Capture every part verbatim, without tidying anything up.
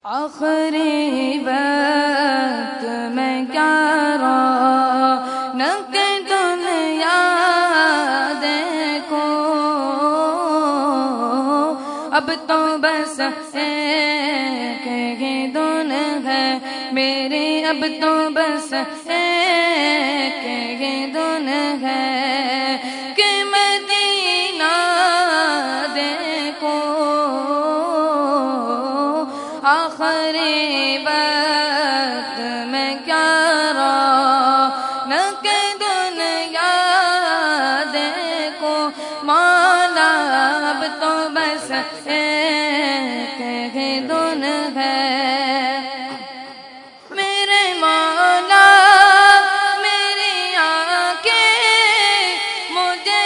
آخری وقت میں کیا رونق دنیا دیکھو، اب تو بس ایک ہی دن ہے میری، اب تو بس ایک ہی دن ہے کہ مدینہ دیکھو۔ آخری وقت میں کیا رونق دنیا دیکھو، مولا اب تو بس ایک ہی دن ہے میرے مولا، میری آنکھیں مجھے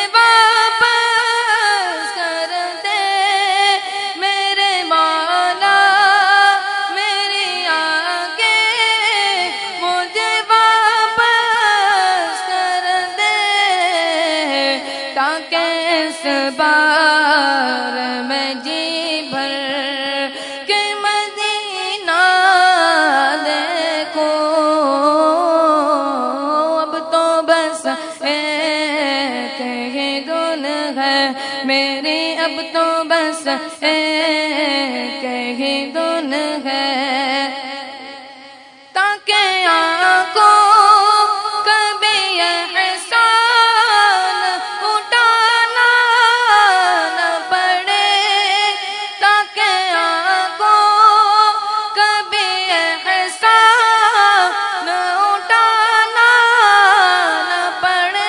واپس کر دے، میرے مولا میری آنکھیں مجھے واپس کر دے، تاکہ اس بار میں جی بھر کے مدینہ دیکھو۔ اب تو بس ایک ہی دن ہے میری، اب تو بس ایک ہی دن ہے، تاکہ آنکھوں کبھی احسان اٹھانا نہ پڑے، تاکہ آنکھوں کبھی احسان اٹھانا نہ پڑے،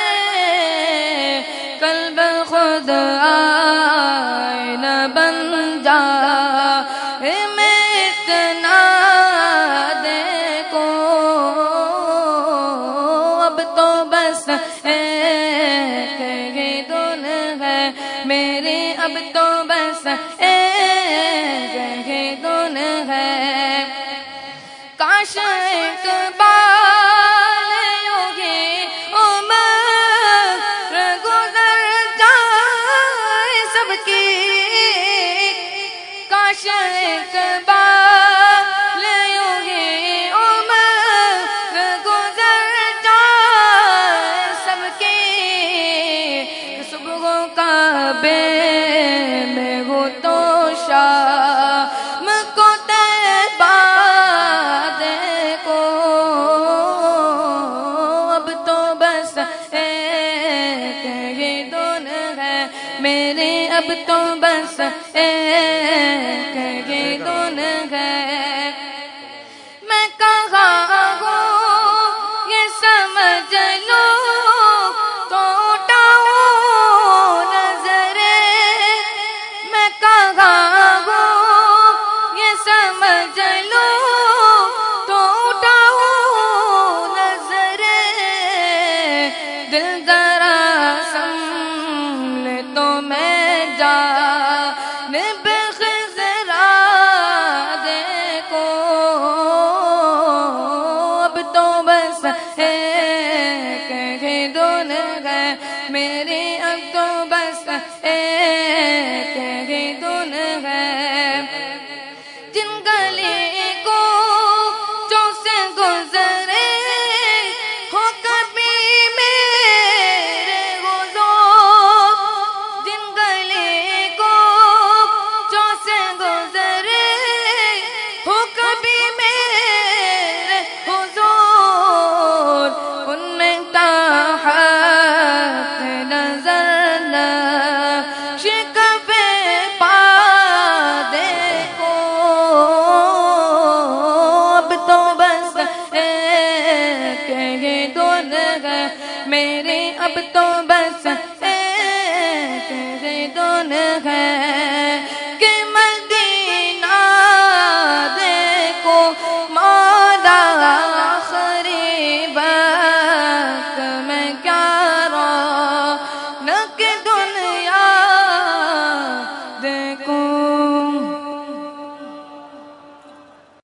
قلب خود آئینہ بن جا میں اتنا دیکھو۔ اب تو بس ایک ہی دن ہے میری، اب تو بس ایک ہی دن ہے، کاش ایک بار یوں ہی عمر گزر جائے سب کی، کاش ایک بار یوں ہی عمر گزر جائے سب کی، صبح کعبے میں ہو تو شام کو طیبہ دیکھو۔ اب تو بس ایک ہی دن ہے میرے، اب تو بس ایک ہی دن ہے، میں کہاں ہوں یہ سمجھ لو تو اٹھاؤں نظریں، میں کہاں ہوں یہ سمجھ لو تو اٹھاؤں نظریں، دل ذرا سنبھلے تو میں جانب خضرا دیکھو۔ اب تو بس ایک ہی دن ہے میری، اب تو بس ایک ہی دن ہے، جن گلی کو جو سے گزرے ہو کبھی میرے حضور، جن گلی کو جو سے گزرے ہو کبھی میرے حضور، ان میں تاحت نظر نقش کبھی پا دیکھو۔ اب تو بس ایک ہی دن ہے میری، اب تو بس ایک ہی دن ہے۔